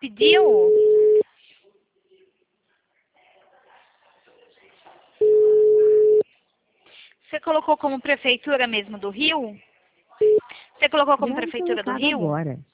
Pediu? Você colocou como prefeitura mesmo do Rio? Você colocou como Deve prefeitura do colocado Rio? agora.